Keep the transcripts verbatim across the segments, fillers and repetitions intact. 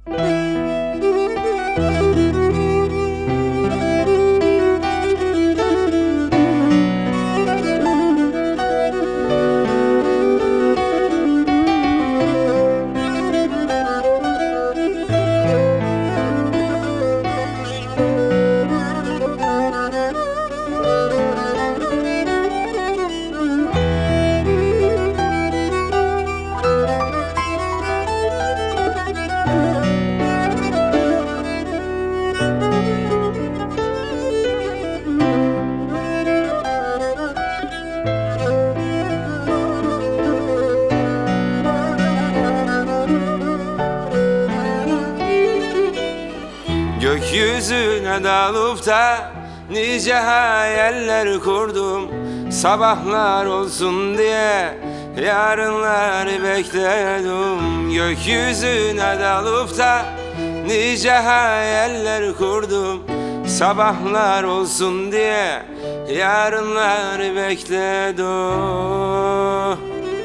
Gökyüzüne dalıp da nice hayaller kurdum. Sabahlar olsun diye yarınları bekledim. Gökyüzüne dalıp da nice hayaller kurdum. Sabahlar olsun diye yarınları bekledim.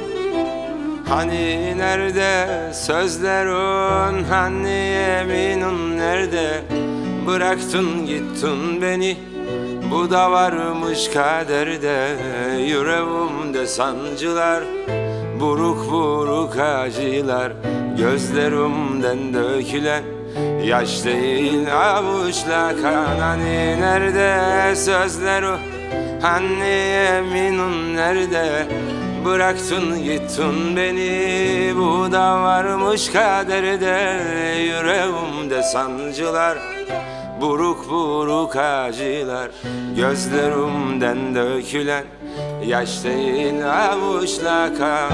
Hani nerede sözlerin, hani yeminin nerede? Bıraktın gittin beni, bu da varmış kaderde. Yüreğimde sancılar, buruk buruk acılar. Gözlerimden dökülen yaş değil avuçla kan. Hani nerede sözlerin, hani yeminin nerede? Bıraktın gittin beni, bu da varmış kaderde. Yüreğimde sancılar, buruk buruk acılar. Gözlerimden dökülen yaş değil avuçla kan.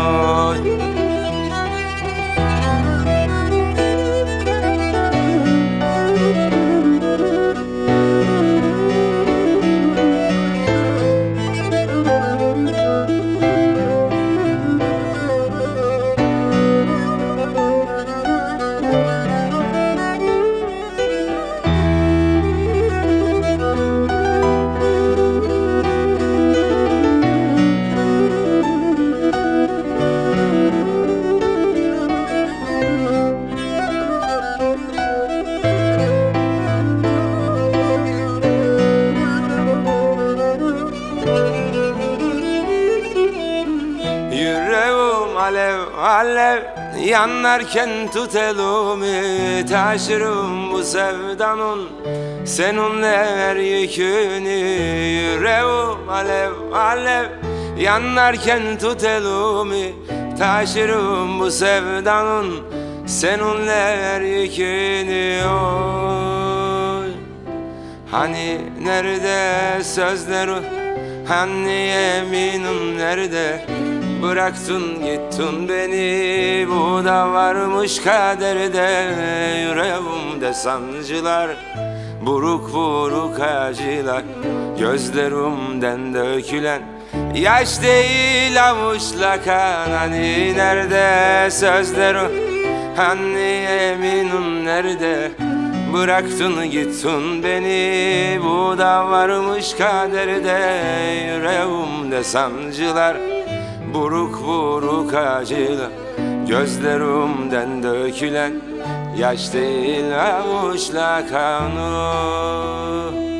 Yüreğim alev alev yanarken tut elimi. Taşırım bu sevdanın seninle her yükünü. Yüreğim alev alev yanarken tut elimi. Taşırım bu sevdanın seninle her yükünü. Oy. Hani nerede sözlerin, hani yeminin nerede? Bıraktın gittin beni, bu da varmış kaderde. Yüreğimde sancılar, buruk buruk acılar. Gözlerimden dökülen yaş değil avuçla kan. Hani nerede sözlerin, hani yeminin nerede? Bıraktın gittin beni, bu da varmış kaderde. Yüreğimde sancılar, buruk buruk acılar. Gözlerimden dökülen yaş değil avuçla kan.